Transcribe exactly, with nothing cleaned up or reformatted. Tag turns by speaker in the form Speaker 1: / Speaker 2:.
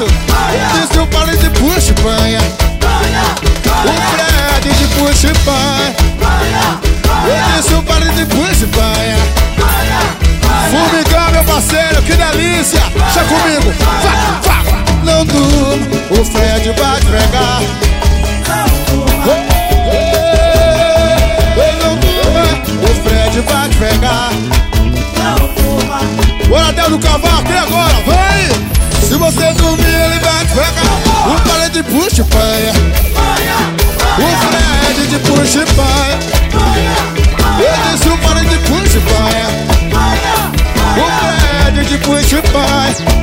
Speaker 1: isso? Disse o pare de puxa e panha. O Fred de puxa e panha. Eu disse o pare de puxa e panha. Formigão, meu parceiro, que delícia. Chega comigo, vai, vai. Não durma, o Fred vai te pegar. Não durma, o Fred vai te pegar. Bora, Del do Cavaco, e agora? Vai! Se você dormir, ele vai te pegar. O pare de puxa e panha. O Fred de puxa e panha. Eu disse o pare de puxa e panha. O Fred de puxa e panha.